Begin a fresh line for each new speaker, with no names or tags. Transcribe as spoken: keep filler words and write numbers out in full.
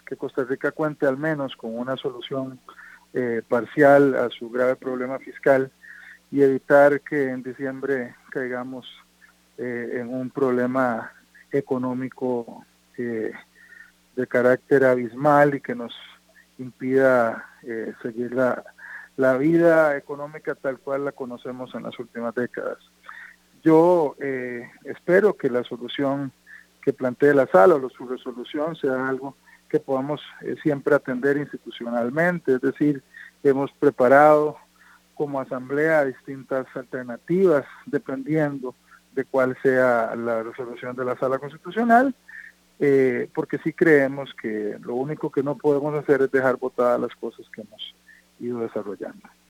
que Costa Rica cuente al menos con una solución eh, parcial a su grave problema fiscal y evitar que en diciembre caigamos eh, en un problema económico eh, de carácter abismal y que nos impida eh, seguir la, la vida económica tal cual la conocemos en las últimas décadas. Yo eh, espero que la solución que plantee la sala o su resolución sea algo que podamos eh, siempre atender institucionalmente, es decir, hemos preparado como asamblea distintas alternativas dependiendo de cuál sea la resolución de la sala constitucional, eh, porque sí creemos que lo único que no podemos hacer es dejar botadas las cosas que hemos ido desarrollando.